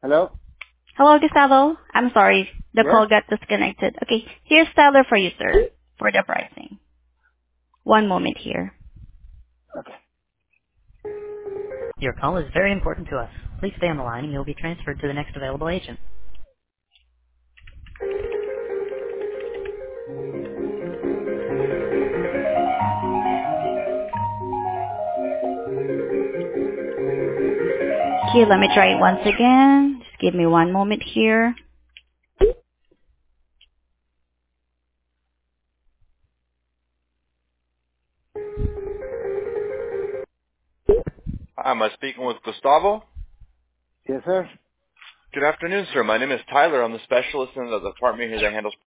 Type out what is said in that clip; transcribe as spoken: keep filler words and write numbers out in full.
Hello? Hello, Gustavo. I'm sorry. The Yes? call got disconnected. Okay, here's Tyler for you, sir, for the pricing. One moment here. Okay. Your call is very important to us. Please stay on the line and you'll be transferred to the next available agent. Here, let me try it once again. Just give me one moment here. Hi, am I speaking with Gustavo? Yes, sir. Good afternoon, sir. My name is Tyler. I'm the specialist in the department here that handles